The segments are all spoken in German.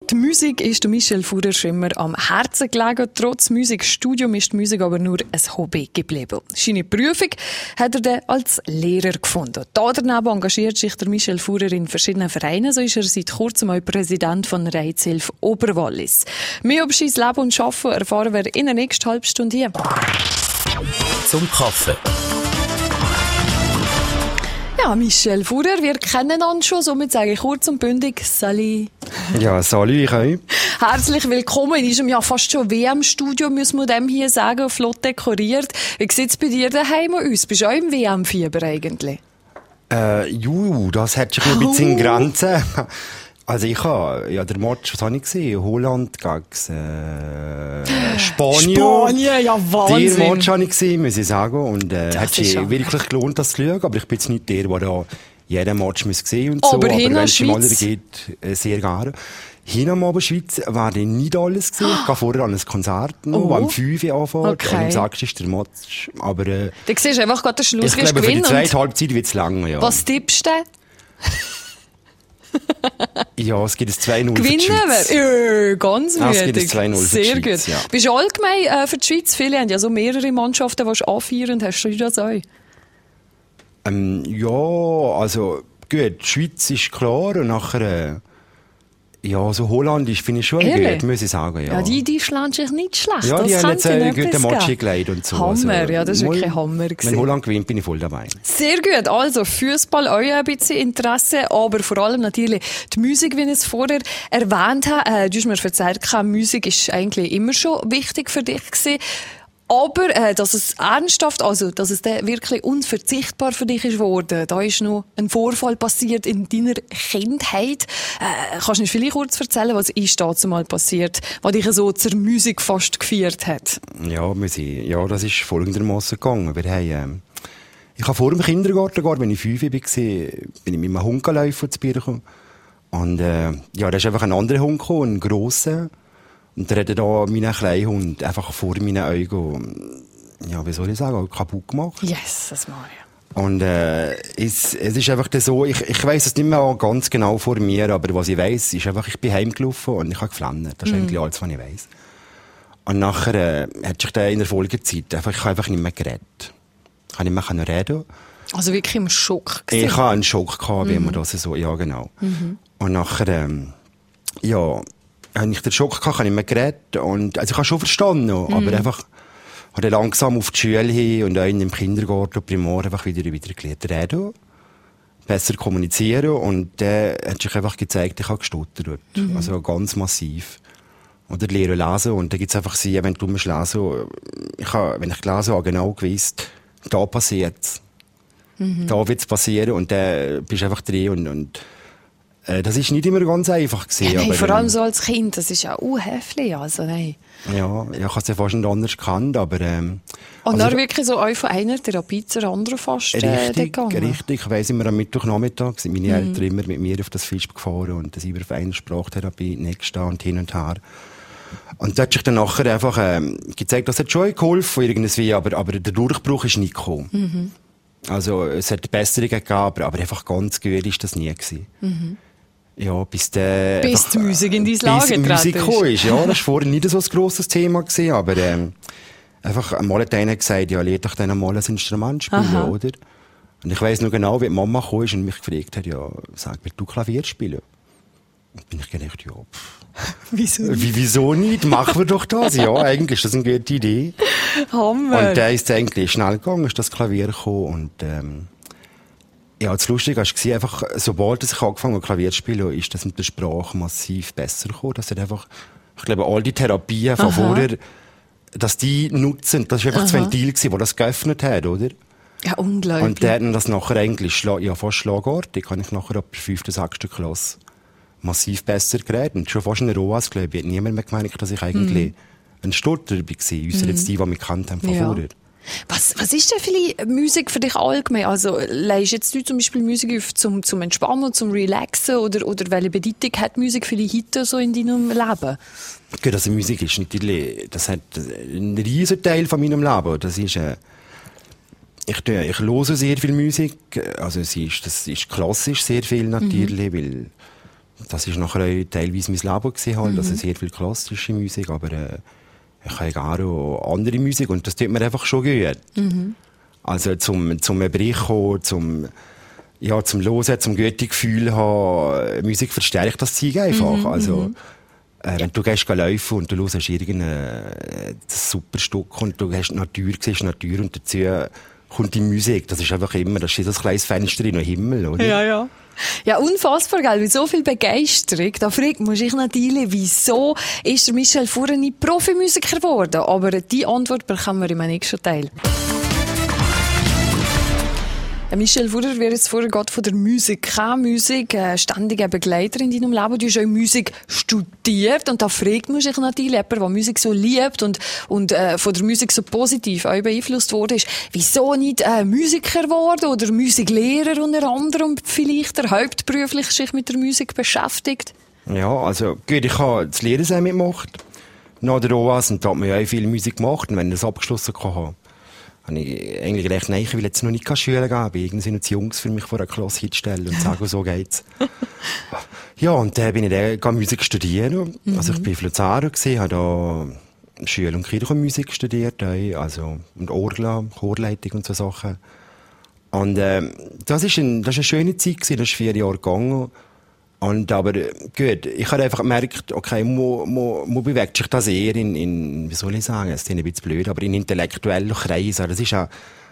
Die Musik ist Michel Fuhrer schon immer am Herzen gelegen. Trotz Musikstudium ist die Musik aber nur ein Hobby geblieben. Seine Berufung hat er dann als Lehrer gefunden. Daneben engagiert sich der Michel Fuhrer in verschiedenen Vereinen. So ist er seit kurzem auch Präsident von der Aidshilfe Oberwallis. Mehr über sein Leben und Arbeiten erfahren wir in der nächsten halben Stunde hier. Zum Kaffee. Ja, Michel Fuhrer, wir kennen uns schon, somit sage ich kurz und bündig Salut. Ja, salut, ich auch. Herzlich willkommen in diesem ja fast schon WM-Studio, müssen wir dem hier sagen, flott dekoriert. Wie sieht es bei dir daheim aus? Bist du auch im WM-Fieber eigentlich? Das hat sich ein bisschen in Grenzen. Also ich habe, ja, der Match, was habe ich gesehen? Holland gegen Spanien. Spanien, ja Wahnsinn. Den Match habe ich gesehen, muss ich sagen. Und hat sich wirklich gelohnt, das zu schauen. Aber ich bin jetzt nicht der da jeden Match sehen und so. Aber wenn es mal Schweiz geht, sehr gerne. Hin am Abend Schweiz werde ich nicht alles gesehen. Ich gehe vorher an ein Konzert noch, am 5 Uhr anfängt. Okay. Und am 6 ist der Match. Aber, Du siehst einfach gerade den Schluss, ich glaube, für die zweite Halbzeit wird es lang, ja. Was tippst du? Ja, es gibt ein 2-0 für die Gewinnen Schweiz. wir? Ganz Es müde. gibt ein 2-0 für die Sehr Schweiz, gut. ja. Bist du allgemein für die Schweiz? Viele haben ja so mehrere Mannschaften, die du anfeiern. Hast du das auch? Ja, also gut, die Schweiz ist klar und nachher ja, so holländisch finde ich schon gut, muss ich sagen. Ja, ja die schlagen sich nicht schlecht. ja, die das haben jetzt einen guten etwas Match geben. gelegt und so. Hammer, also, ja, das ist wirklich Hammer gewesen. Wenn Holland gewinnt, bin ich voll dabei. Sehr gut, also Fußball auch ein bisschen Interesse, aber vor allem natürlich die Musik, wie ich es vorher erwähnt habe. Du hast mir erzählt, Musik ist eigentlich immer schon wichtig für dich gewesen. Aber, dass es ernsthaft, also, dass es dann wirklich unverzichtbar für dich ist geworden. Da ist noch ein Vorfall passiert in deiner Kindheit. Kannst du uns vielleicht kurz erzählen, was ist dazu mal passiert, was dich so zur Musik fast geführt hat? Ja, das ist folgendermaßen gegangen. Ich habe vor dem Kindergarten, wenn ich 5 war, bin ich mit einem Hund gelaufen zu Birchen. Und, da ist einfach ein anderer Hund gekommen, ein grosser. Und der hat da meinen kleinen Hund einfach vor meinen Augen, ja, wie soll ich sagen, kaputt gemacht. Yes, das mache ich. Und es ist einfach so, ich weiss es nicht mehr ganz genau vor mir, aber was ich weiss, ist einfach, ich bin heimgelaufen und ich habe geflennt. Das ist eigentlich alles, was ich weiss. Und nachher hat sich dann in der Folgezeit ich habe einfach nicht mehr geredet. Ich habe nicht mehr reden. Also wirklich im Schock gewesen. Ich hatte einen Schock gehabt, wie man das so, ja genau. Und nachher, habe ich den Schock gehabt, habe ich nicht mehr geredet. Und, also ich habe schon verstanden, aber einfach, habe langsam auf die Schule hin und auch in dem Kindergarten und Primar einfach wieder gelernt reden. Besser kommunizieren. Und der hat sich einfach gezeigt, ich habe gestottert. Also ganz massiv. Oder lernen lesen. Und da gibt es einfach sie, wenn du lesen wenn ich gelesen habe, genau gewusst, da passiert's. Da wird's passieren. Und da bist du einfach drin und das ist nicht immer ganz einfach gewesen. Ja, nein, aber, vor allem so als Kind, das ist ja heftig, also nein. Ja, ich habe es ja fast nicht anders gekannt, aber... Und also, dann wirklich so auch von einer Therapie zur anderen fast gegangen? Richtig. Ich weiss immer am Mittwochnachmittag sind meine Eltern immer mit mir auf das Fisch gefahren und da sind wir auf einer Sprachtherapie nächstes und hin und her. Und da hat sich dann nachher einfach gezeigt, das hat schon geholfen irgendwie, aber der Durchbruch ist nicht gekommen. Also es hat Besserungen gegeben, aber einfach ganz gut ist das nie gewesen. Ja, bis die Musik in dein Lager getreten ist. Musik ist. Ja, das war vorher nicht so ein grosses Thema gewesen, aber einfach einmal hat einer gesagt, ja, lehrt doch dann einmal ein Instrument spielen, oder? Und ich weiss noch genau, wie die Mama kam und mich gefragt hat, ja, sag mir, du Klavier spielen? Und bin ich gedacht, ja, wieso nicht? Machen wir doch das. Ja, eigentlich ist das eine gute Idee. Hammer. Und der ist eigentlich schnell gegangen, ist das Klavier gekommen und ja, das Lustige war einfach, sobald ich angefangen habe, Klavier zu spielen, ist das mit der Sprache massiv besser gekommen. Das hat einfach, ich glaube, all die Therapien von vorher, dass die nutzen, das war einfach das Ventil gewesen, das das geöffnet hat, oder? Ja, unglaublich. Und der hat das nachher eigentlich, fast schlagartig, kann ich nachher ab der 5., 6. Klasse massiv besser geredet. Und schon fast in der ROAS, glaube ich, hat niemand mehr gemeint, dass ich eigentlich ein Stotterer war, außer jetzt die mich gekannt haben von vorher. Was ist denn vielleicht Musik für dich allgemein? Also, leihst jetzt du zum Beispiel Musik auf zum Entspannen, zum Relaxen? Oder welche Bedeutung hat Musik vielleicht heute so in deinem Leben? Gut, also Musik ist natürlich, das hat einen riesen Teil von meinem Leben. Das ist, ich höre sehr viel Musik. Also, das ist klassisch sehr viel natürlich, weil Das ist nachher auch teilweise mein Leben gewesen, halt. Also sehr viel klassische Musik, aber ich habe auch andere Musik und das tut mir einfach schon gut. Also zum Erbrechen, zum Hören, zum guten Gefühl haben, Musik verstärkt das Zeug einfach. Also wenn du gehst laufen und du hörst irgendein super Stück und du siehst Natur und dazu kommt die Musik, das ist einfach immer, das ist so ein kleines Fenster in den Himmel, oder? Ja. Ja, unfassbar, gell? Mit so viel Begeisterung. Da fragt man sich natürlich, wieso ist der Michel Furrer nicht Profimusiker geworden? Aber die Antwort bekommen wir im nächsten Teil. Michel Furrer wird jetzt vorher gerade von der Musik, keine Musik, ständiger Begleiter in deinem Leben. Du hast auch Musik studiert und da fragt man sich natürlich, jemand, der Musik so liebt und von der Musik so positiv auch beeinflusst wurde, ist, wieso nicht Musiker geworden oder Musiklehrer unter anderem vielleicht, der hauptberuflich sich mit der Musik beschäftigt? Ja, also gut, ich habe das Lehrersein mitgemacht, nach der OAS, und da hat man ja auch viel Musik gemacht, und wenn ich das abgeschlossen hatte, habe ich eigentlich recht nein, ich will jetzt noch nicht Schule gehen, aber irgendwie sind jetzt Jungs für mich vor einer Klasse hinstellen und sagen, so geht's. Ja, und dann bin ich dann Musik studieren. Also ich bin in Luzern, habe da Schul- und Kirchenmusik studiert, also, und Orgel, Chorleitung und so Sachen. Und das ist eine schöne Zeit gewesen, das ist 4 Jahre gegangen. Und aber gut, ich habe einfach gemerkt, okay, man bewegt sich das eher in wie soll ich sagen, es ist ein bisschen blöd, aber in intellektuellen Kreisen. Das ist eine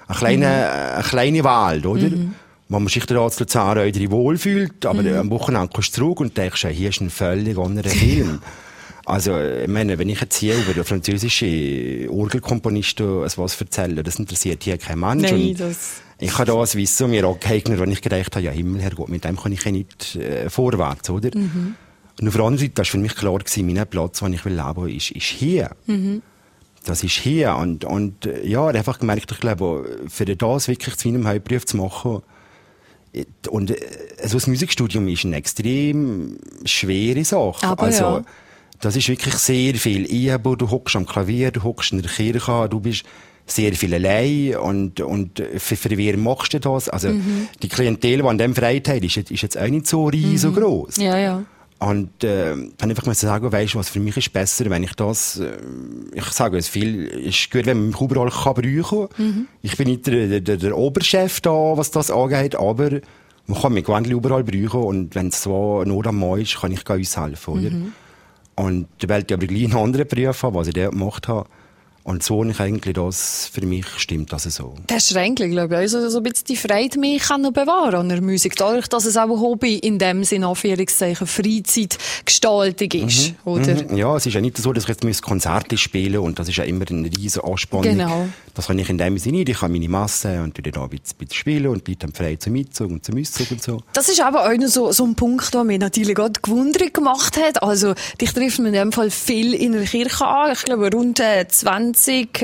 kleine Welt, oder? Wo man sich da zu Luzern auch drin wohlfühlt, aber am Wochenende kommst du zurück und denkst, ja, hier ist ein völlig anderer Film. Also, ich meine, wenn ich jetzt hier über den französischen Orgelkomponisten was erzähle, das interessiert hier kein Mensch. Nein, ich habe da ein Wissen mir angeeignet, wenn ich gedacht habe, ja Himmel, Herrgott, mit dem kann ich ja nicht vorwärts, oder? Und auf der anderen Seite war für mich klar gewesen, mein Platz, wo ich leben will, ist hier. Das ist hier. Und ja, ich habe einfach gemerkt, ich glaube, für das wirklich zu meinem Hauptberuf zu machen, und so ein Musikstudium ist eine extrem schwere Sache. Aber also, ja. Das ist wirklich sehr viel Üben. Du hockst am Klavier, du hockst in der Kirche, du bist sehr viel allein und für wen machst du das? Also die Klientel, die an dem Freude hat, ist jetzt auch nicht so riesengroß. Ja. Und dann einfach mal sagen, weisst du was, für mich ist besser, wenn ich das, ich sage es viel, ist gut, wenn man mich überall brauchen kann. Ich bin nicht der Oberchef da, was das angeht, aber man kann mich gewöhnlich überall brauchen und wenn es so Not am Mann ist, kann ich uns helfen, oder? Und da wollte ich aber gleich einen anderen Beruf haben, was ich dort gemacht habe. Und so ich eigentlich das, für mich stimmt das so. Das ist eigentlich, glaube ich, also so ein bisschen die Freude mehr kann noch bewahren an der Musik. Dadurch, dass es auch ein Hobby in dem Sinne, Anführungszeichen, Freizeitgestaltung ist, oder? Ja, es ist ja nicht so, dass ich jetzt Konzerte spielen und das ist ja immer eine riesen Anspannung. Genau. Das kann ich in dem Sinne nicht. Ich habe meine Masse und dann ein bisschen spielen und Leute haben frei zum Mitzug und zum Auszug und so. Das ist aber auch noch so ein Punkt, der mir natürlich gerade gewundert gemacht hat. Also, dich trifft man in dem Fall viel in der Kirche an. Ich glaube, rund 20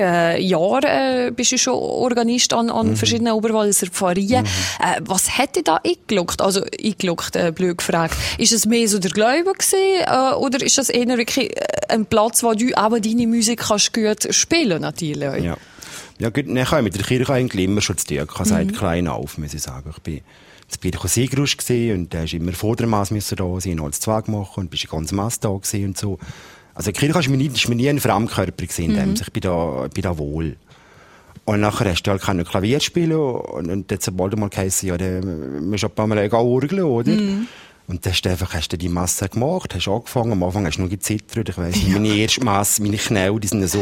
Jahre bist du schon Organist an verschiedenen Oberwalliser Pfarrien. Was hat dich da eingeloggt? Also, blöd gefragt. Ist es mehr so der Glaube gewesen, oder ist das eher wirklich ein Platz, wo du aber deine Musik kannst gut spielen, natürlich? Ja gut, ich habe mit der Kirche eigentlich immer schon zu tun. Ich habe seit klein auf, muss ich sagen. Ich bin zu Birko Siegrusch gewesen und der ist immer vor der Mass müssen da sein, noch als Zweig machen und bist die ganze Mass da gewesen und so. Also die Kirche ist mir nie ein Fremdkörper gewesen, ich bin da wohl. Und nachher hast du halt keine Klavier spielen und jetzt bald mal geheißen, ja, dann musst du ein paar Mal auch orgeln, oder? Und dann hast du die Masse gemacht, hast angefangen, am Anfang hast du noch gezittert, ich weiss nicht, meine erste Masse, meine Knie, die sind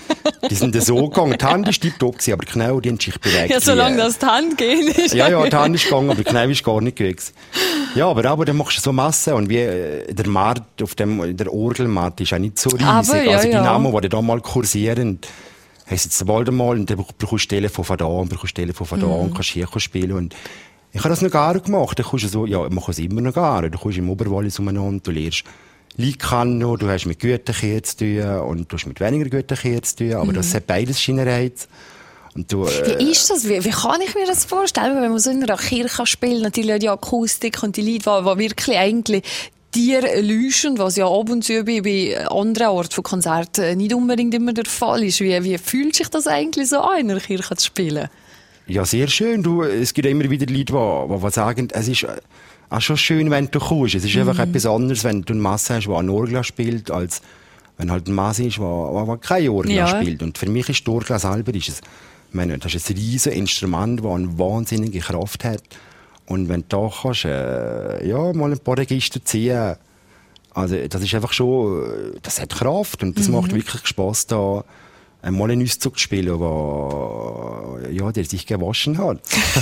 so gegangen, die Hand war tiptop gewesen, aber die Knie, die haben sich bewegt. Ja, solange das die Hand geht. Ja, die Hand ist gegangen, aber die Knie ist gar nicht gewesen. Ja, aber dann machst du so Masse und wie der Markt der Orgelmarkt ist auch nicht so riesig. Aber, also die Namen, die da mal kursieren, hast jetzt bald einmal und dann brauchst du Telefon von da und und kannst hier spielen und ich habe das noch gar nicht gemacht. Dann kommst du so, ja, man kann es immer noch gar. Du kommst im Oberwallis umeinander, du lernst Leute kennen, du hast mit guten Kindern zu tun und du hast mit weniger guten Kindern zu tun, aber das hat beides seinen Reiz. Und wie ist das? Wie kann ich mir das vorstellen, wenn man so in einer Kirche spielt? Natürlich die Akustik und die Lieder, die wirklich eigentlich dir lauschen, was ja ab und zu bei anderen Orten von Konzerten nicht unbedingt immer der Fall ist. Wie fühlt sich das eigentlich so an, in einer Kirche zu spielen? Ja, sehr schön. Es gibt immer wieder Leute, die sagen, es ist auch schon schön, wenn du kommst. Es ist einfach etwas anderes, wenn du einen Mann hast, der eine Orgel spielt, als wenn halt ein Mann ist, der keine Orgel spielt. Und für mich ist die Orgel selber, ich meine, das ist ein riesiges Instrument, das eine wahnsinnige Kraft hat. Und wenn du da kannst, mal ein paar Register ziehen, also das ist einfach schon, das hat Kraft und das macht wirklich Spass, da mal einen Auszug zu spielen, der sich gewaschen hat.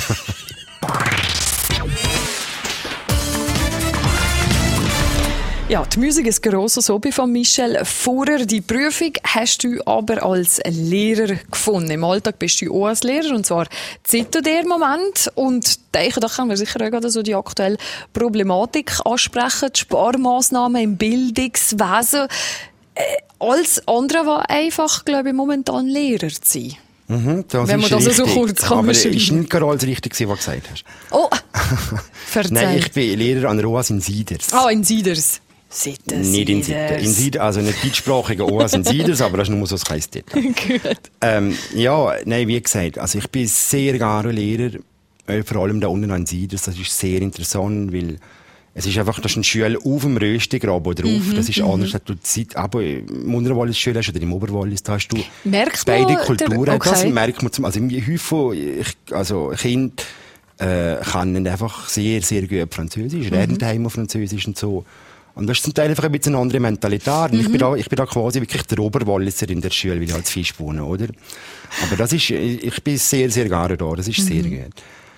Ja, die Musik ist ein grosses Hobby von Michel. Vorher die Prüfung hast du aber als Lehrer gefunden. Im Alltag bist du auch als Lehrer, und zwar seit der Moment. Und da können wir sicher auch gerade so die aktuelle Problematik ansprechen, die Sparmaßnahmen im Bildungswesen. Alles andere war einfach, glaube ich, momentan Lehrer zu sein. Wenn man das so kurz kann aber es beschreiben. ist nicht gerade alles richtig, was du gesagt hast. Oh, verzeih. Nein, ich bin Lehrer an der OAS in Sieders. Ah, in Sieders. Nicht in Sieders. In Sieders, also nicht deutschsprachige OAS in Sieders, aber das ist nur so ein kleines Detail. Gut. Wie gesagt, also ich bin sehr gerne Lehrer, vor allem da unten an Sieders. Das ist sehr interessant, weil es ist einfach, das ist ein Schüler auf dem Röstigraben drauf. Das ist anders, als du Zeit, aber im Unterwallis Schule hast oder im Oberwallis, da hast du beide Kulturen. Okay. Das merkt man also häufig, Kinder, können einfach sehr, sehr gut Französisch, reden daheim Französisch und so. Und das ist zum Teil einfach ein bisschen eine andere Mentalität. Und ich bin da quasi wirklich der Oberwalliser in der Schule, weil ich als Fisch wohne, oder? Aber ich bin sehr, sehr gerne da. Das ist sehr gut.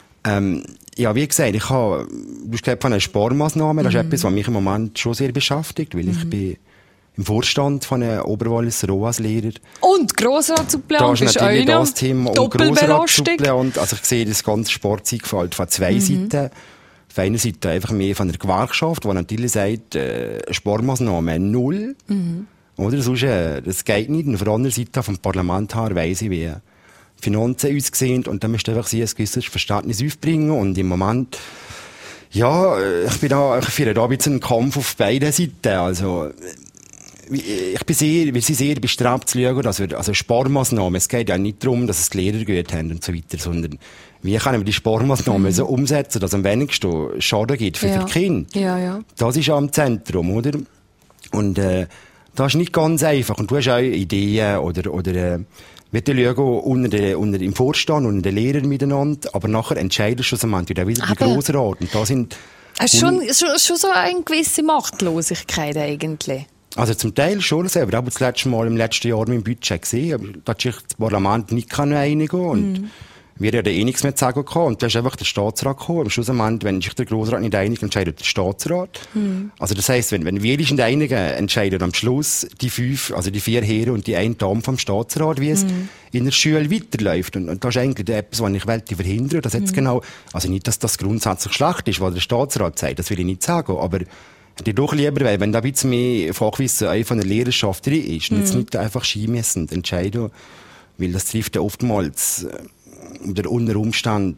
Wie gesagt, du hast gesagt von einer Sparmaßnahme. Das ist etwas, was mich im Moment schon sehr beschäftigt, weil ich bin im Vorstand von einem Oberwalliser OAS-Lehrer. Und Grossratssuppleant ist natürlich einer. das Thema. Doppelbelastung. Und also ich sehe das ganze Sportzeitgefalt von zwei Seiten. Auf einer Seite einfach mehr von der Gewerkschaft, die natürlich sagt, Sparmaßnahmen 0. Oder? Sonst, das geht nicht. Und auf der anderen Seite vom Parlament her weiss ich, wie Finanzen aussehen. Und da müsst ihr einfach ein gewisses Verständnis aufbringen. Und im Moment, ich führe da ein bisschen einen Kampf auf beiden Seiten. Also, wir sind sehr bestrebt zu schauen, dass wir, also Sparmaßnahmen, es geht ja nicht darum, dass es die Lehrer gut haben und so weiter, sondern wie können wir die Sparmaßnahmen so umsetzen, dass es am wenigsten Schaden gibt für die Kinder. Ja. Das ist am Zentrum, oder? Und, das ist nicht ganz einfach. Und du hast auch Ideen oder wir schauen im Vorstand und den Lehrern miteinander, aber nachher entscheiden schlussendlich wieder der Grossrat. Und da sind schon so eine gewisse Machtlosigkeit eigentlich. Also zum Teil schon selber. Ich habe das letzte Mal im letzten Jahr mit dem Budget gesehen, aber da hat sich das Parlament nicht einigen und wir haben ja nichts mehr zu sagen gehabt. Und da ist einfach der Staatsrat gekommen. Am Schluss, wenn sich der Grossrat nicht einig entscheidet der Staatsrat. Also das heisst, wenn wir nicht einigen, entscheiden am Schluss die 4 Herren und die 1 Dame vom Staatsrat, wie es in der Schule weiterläuft. Und das ist eigentlich etwas, was ich wollte verhindern. Das jetzt genau, also nicht, dass das grundsätzlich schlecht ist, was der Staatsrat sagt, das will ich nicht sagen, aber ich doch lieber, weil wenn da ein bisschen mehr Fachwissen von der Lehrerschaft drin ist, und jetzt nicht einfach scheinmessend entscheiden, weil das trifft ja oftmals unter Umständen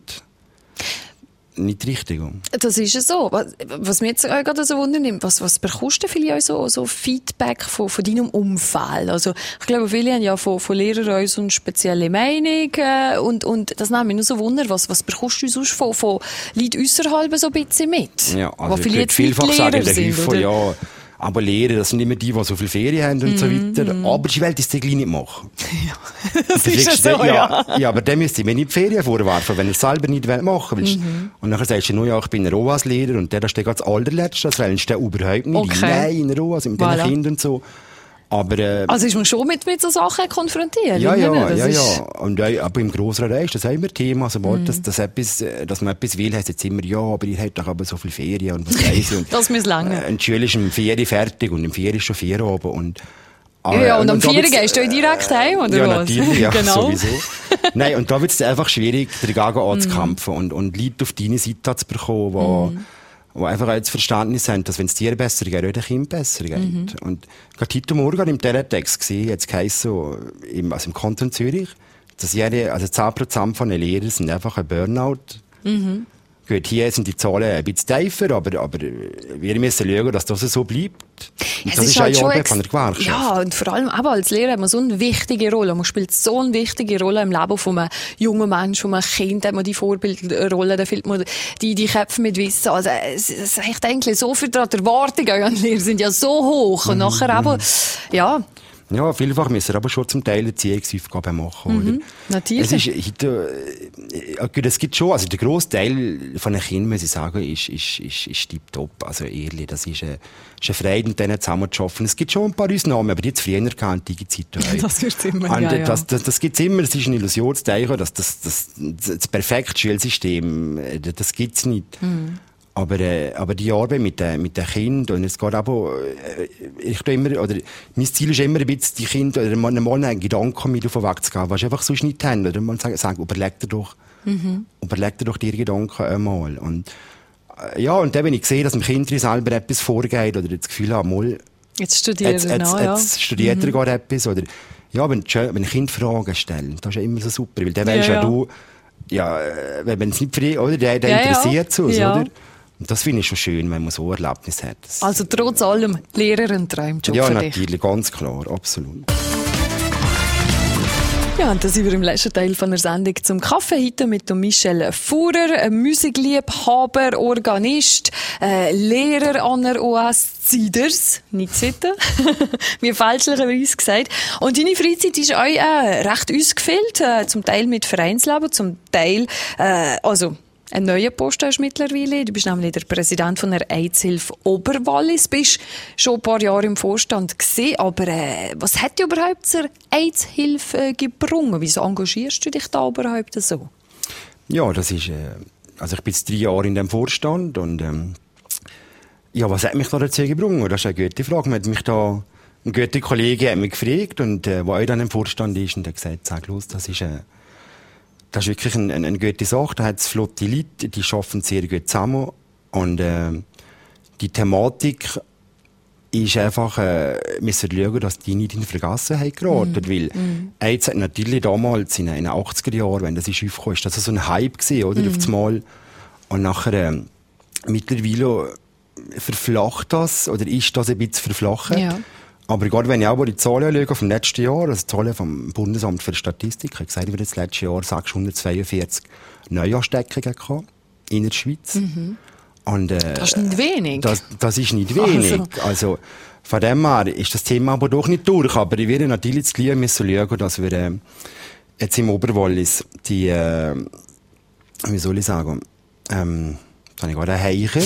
nicht richtig um. Das ist ja so. Was mir jetzt gerade so wundernimmt, was bekommst du vielleicht auch so Feedback von deinem Umfeld? Also, ich glaube, viele haben ja von Lehrern auch so eine spezielle Meinung, und das nimmt mich nur so Wunder, was bekommst du sonst von Leuten ausserhalb so ein bisschen mit? Ja, also was vielleicht vielfach sagen, sind, oder? Ja, aber Lehrer, das sind immer die so viel Ferien haben und so weiter. Aber die Welt ist das nicht machen. Ja, das ist ja so, ja. Ja, aber dann müsste ich mir nicht die Ferien vorwerfen, wenn er selber nicht machen will. Und dann sagst du nur, ja, ich bin ein ROAS-Lehrer und der steht als allerletzter, das willst du überhaupt nicht. Nein, in ROAS, mit den Kindern und so. Aber, also ist man schon mit so Sachen konfrontiert? Ja. Und, aber im Grossrat ist das auch immer Thema. Sobald dass man etwas will, heisst jetzt immer, ja, aber ihr habt doch aber so viel Ferien und was weiss ich. Das muss lange. Ein Schüler ist im Ferien fertig und im Ferien ist schon 4 oben. Und am 4 gehst du direkt heim, oder ja, was? Natürlich, ja, genau. Sowieso. Nein, und da wird es einfach schwierig, dagegen anzukämpfen und Leute auf deine Seite zu bekommen, die einfach auch das Verständnis haben, dass wenn es dir besser geht, auch den Kind besser geht. Und gerade heute Morgen im Teletext gesehen, jetzt heisst so, im Kanton Zürich, dass 10% von den Lehrern sind einfach ein Burnout gut, hier sind die Zahlen ein bisschen tiefer, aber wir müssen schauen, dass das so bleibt. Und das ist halt eine schon Arbeit von der Gewerkschaft. Ja, und vor allem aber als Lehrer hat man so eine wichtige Rolle. Man spielt so eine wichtige Rolle im Leben von einem jungen Menschen, von einem Kind, hat man die Vorbildrolle, da fehlt man die Köpfe mit Wissen. Also, es ist echt eigentlich so viel dran. Die Erwartungen an Lehrer sind ja so hoch. Und nachher aber, ja. Ja, vielfach müssen wir aber schon zum Teil Erziehungsaufgaben machen, oder? Natürlich. Es ist, es gibt schon, also der grosse Teil von den Kindern, muss ich sagen, ist tipptopp. Also ehrlich, das ist eine Freude, mit denen zusammen zu arbeiten. Es gibt schon ein paar Ausnahmen, aber die jetzt früher kennt, die Zeit. Das gibt's immer, und, ja. Das gibt's immer. Es ist eine Illusion zu denken, dass das perfekte Schulsystem, das gibt's nicht. Aber die Arbeit mit den Kindern, und es geht aber, mein Ziel ist immer ein bisschen, die Kinder, oder mal einen Gedanken mit davon wegzugehen, was sie einfach sonst nicht haben, oder mal sagen, überleg dir doch die Gedanken einmal. Und, ja, und dann, wenn ich sehe, dass dem Kind selber etwas vorgeht, oder das Gefühl habe, mal, jetzt studiert jetzt studiert er gerade etwas, oder, ja, wenn ein Kind Fragen stellt, das ist ja immer so super, weil dann weisst ja du, ja, wenn es nicht frei, oder, der interessiert es uns, oder? Und das finde ich schon schön, wenn man so ein Erlebnis hat. Also trotz allem, Lehrer ein Traumjob ja, für dich. Ja, natürlich, ganz klar, absolut. Ja, und da sind wir im letzten Teil von der Sendung zum Kaffee heute mit Michel Fuhrer, Musikliebhaber, Organist, Lehrer an der OS Ziders, nicht Sitten, wie fälschlicherweise gesagt. Und deine Freizeit ist euch recht ausgefüllt, zum Teil mit Vereinsleben, zum Teil, ein neuer Post hast du mittlerweile. Du bist nämlich der Präsident von der AIDS-Hilfe Oberwallis. Bist schon ein paar Jahre im Vorstand gewesen. Aber was hat dich überhaupt zur AIDS-Hilfe gebrungen? Wieso engagierst du dich da überhaupt so? Ja, das ist, also ich bin jetzt 3 Jahre in dem Vorstand und ja, was hat mich da dazu gebrungen? Das ist eine gute Frage. Man hat mich da, ein guter Kollege hat mich gefragt und wo auch dann im Vorstand ist und hat gesagt, sag los, das ist wirklich eine gute Sache. Da hat es flotte Leute, die arbeiten sehr gut zusammen. Und die Thematik ist einfach, wir müssen schauen, dass die nicht in Vergessenheit geraten. Weil AIDS hat natürlich damals in den 80er Jahren, wenn das aufkam, ist das so ein Hype gewesen, oder? Auf das Mal. Und nachher, mittlerweile verflacht das, oder ist das ein bisschen verflacht. Ja. Aber gerade wenn ich auch die Zahlen schaue vom letzten Jahr, also die Zahlen vom Bundesamt für Statistik, ich habe gesagt, wir das letzte Jahr 642 Neuansteckungen gehabt in der Schweiz. Und, das ist nicht wenig. Das ist nicht wenig. Also von dem her ist das Thema aber doch nicht durch. Aber ich werde natürlich jetzt gleich müssen schauen, dass wir jetzt im Oberwallis die, wie soll ich sagen, jetzt habe ich gerade einen Heicher.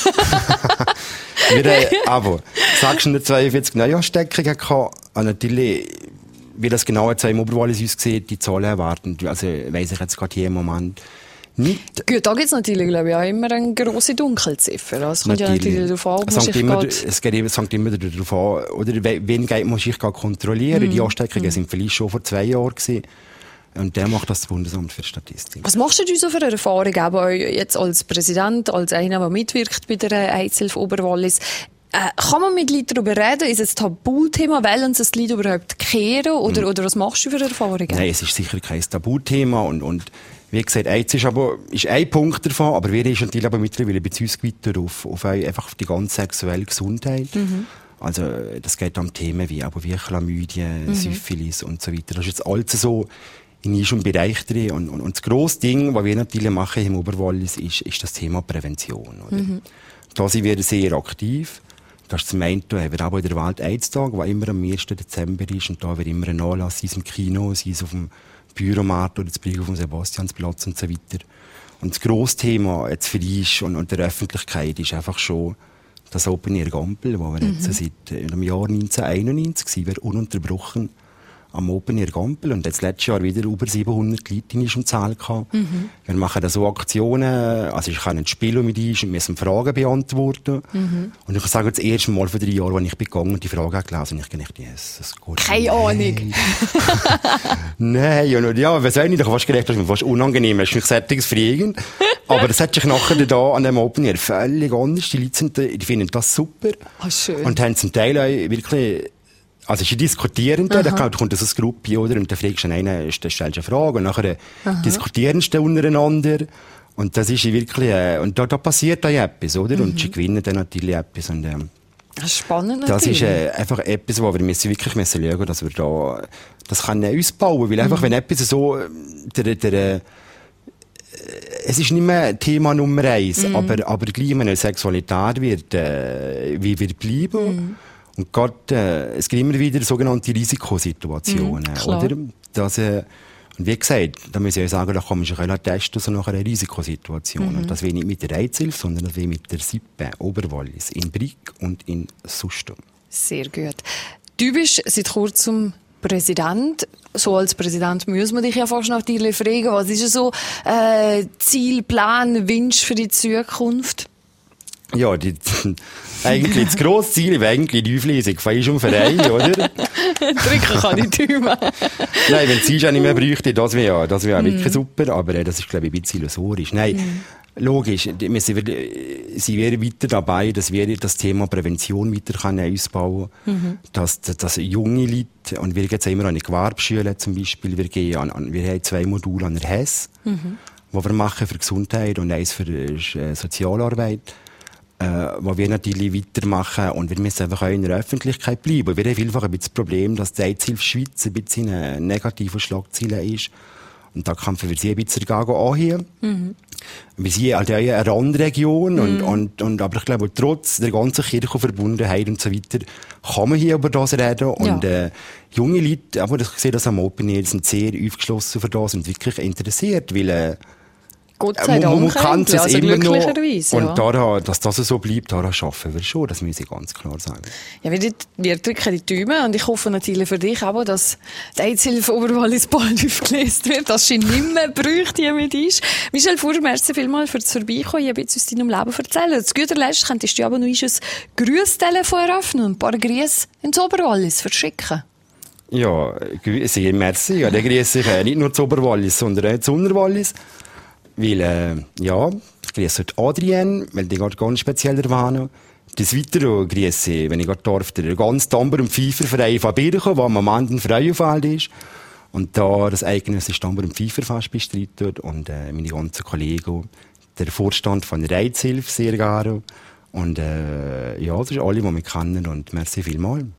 Aber 642 Neuansteckungen gehabt. Und natürlich, wie das genau jetzt im Oberwallis aussieht, die Zahlen erwarten. Also weiss ich jetzt gerade hier im Moment nicht. Gut, da gibt es natürlich, glaube ich, auch immer eine grosse Dunkelziffer. Das kommt ja natürlich darauf an, es hängt immer darauf an, oder wen muss ich kontrollieren. Die Ansteckungen sind vielleicht schon vor 2 Jahren gewesen. Und der macht das Bundesamt für Statistik. Was machst du so für eine Erfahrung, aber jetzt als Präsident, als einer, der mitwirkt bei der AIDS-Hilfe Oberwallis? Kann man mit Leuten darüber reden? Ist es ein Tabuthema? Wollen sie das Leute überhaupt kehren? Oder was machst du für Erfahrungen? Nein, es ist sicher kein Tabuthema. Und wie gesagt, AIDS ist ein Punkt davon, aber wir sind natürlich aber mittlerweile ein bisschen ausgeweitet auf einfach die ganze sexuelle Gesundheit. Also, das geht um Themen wie Chlamydien, Syphilis und so weiter. Das ist jetzt alles so in diesem Bereich drin. Und das grosse Ding, was wir natürlich machen im Oberwallis, ist das Thema Prävention. Oder? Da sind wir sehr aktiv. Das ist zum einen, da haben wir auch in der Welt-AIDS-Tag, der immer am 1. Dezember ist. Und da wird immer ein Anlass, sei es im Kino, sei es auf dem Büromarkt oder das Brief auf dem Sebastiansplatz und so weiter. Und das grosse Thema jetzt für uns und der Öffentlichkeit ist einfach schon das Open Air Gampel, wo wir jetzt seit dem Jahr 1991 sind wir ununterbrochen am Open Air Gampel und jetzt letztes Jahr wieder über 700 Leute in unserem Saal gehabt. Wir machen da so Aktionen, also ich kann ein Spiel mit uns und müssen Fragen beantworten. Und ich sage das erste Mal vor 3 Jahren, als ich gegangen und die Frage gelesen und ich dachte, yes, das geht. Keine Ahnung. Nein, ja, was soll ich? Ich habe fast gedacht, das ist mir fast unangenehm, das ist nicht sättiges Fragen. Aber das hat sich nachher da an dem Open Air völlig anders. Die Leute die finden das super. Schön. Und haben zum Teil auch wirklich, also sie diskutieren da kommt so eine Gruppe, oder? Und dann fragst du einen, stellst eine Frage, und nachher diskutieren sie untereinander. Und das ist wirklich, und da passiert dann etwas, oder? Und sie gewinnen dann natürlich etwas. Und, das ist spannend das natürlich. ist einfach etwas, wo wir wirklich schauen, dass wir da, das können uns bauen. Weil einfach, wenn etwas so, es ist nicht mehr Thema Nummer 1, aber gleich, wenn eine Sexualität wird, wie wir bleiben. Und gerade, es gibt immer wieder sogenannte Risikosituationen, oder? Das, und wie gesagt, da muss ich auch sagen, da kommst du testen, so nach einer Risikosituation. Und das will nicht mit der Reizhilfe, sondern das will mit der Sippe Oberwallis in Brig und in Sustum. Sehr gut. Du bist seit kurzem Präsident. So als Präsident muss man dich ja fast natürlich fragen, was ist so Ziel, Plan, Wunsch für die Zukunft? Ja, eigentlich das grosse Ziel wäre eigentlich die Auflösung von unserem Verein, oder? Drücken kann ich tun. Nein, wenn es auch nicht mehr bräuchte, das wäre wirklich super, aber das ist, glaube ich, ein bisschen illusorisch. Nein, logisch, wir sind weiter dabei, dass wir das Thema Prävention weiter ausbauen können, dass junge Leute, und wir gehen jetzt immer an die Gewerbeschule zum Beispiel, wir haben 2 Module an der HES, die wir machen für Gesundheit und eins für Sozialarbeit. Wo wir natürlich weitermachen und wir müssen einfach auch in der Öffentlichkeit bleiben. Wir haben vielfach ein bisschen das Problem, dass die AIDS-Hilfe Schweiz ein bisschen eine negative Schlagzeile ist. Und da kämpfen wir sie ein bisschen dagegen anheben. Wir sind halt eine Randregion aber ich glaube, trotz der ganzen Kirchenverbundenheit und so weiter, kann man hier über das reden. Und junge Leute, aber ich sehe das am Open Air, sind sehr aufgeschlossen für das und wirklich interessiert, weil Gott sei Dank. Man kann es also immer noch. Glücklicherweise, und daran, dass das so bleibt, daran arbeiten wir schon. Das muss ich ganz klar sagen. Ja, wir drücken die Daumen und ich hoffe natürlich für dich auch, dass die AIDS-Hilfe Oberwallis bald aufgelöst wird, dass sie nicht mehr bräuchte hier mit uns. Michel Fuhrer, merci vielmals fürs Vorbeikommen. Ich habe jetzt aus deinem Leben erzählen. Zu guter Letzt könntest du aber noch ein Grüßtelefon eröffnen und ein paar Grüße ins Oberwallis verschicken. Ja, sehr merci. Ja, dann grüße ich nicht nur zu Oberwallis, sondern auch zu Unterwallis. Weil, ich grüße Adrienne, weil die gerade ganz speziell erwähnen. Des Weiteren grüße ich, wenn ich gerade darf, der ganz Tambour- und Pfeiferverein von Birchen, der am Moment ein Frauenfeld ist. Und da das eidgenössische Tambour- und Pfeiferfest bestreitet. Und meine ganzen Kollegen, der Vorstand von der Reizhilfe sehr gerne. Und das sind alle, die mich kennen. Und merci vielmals.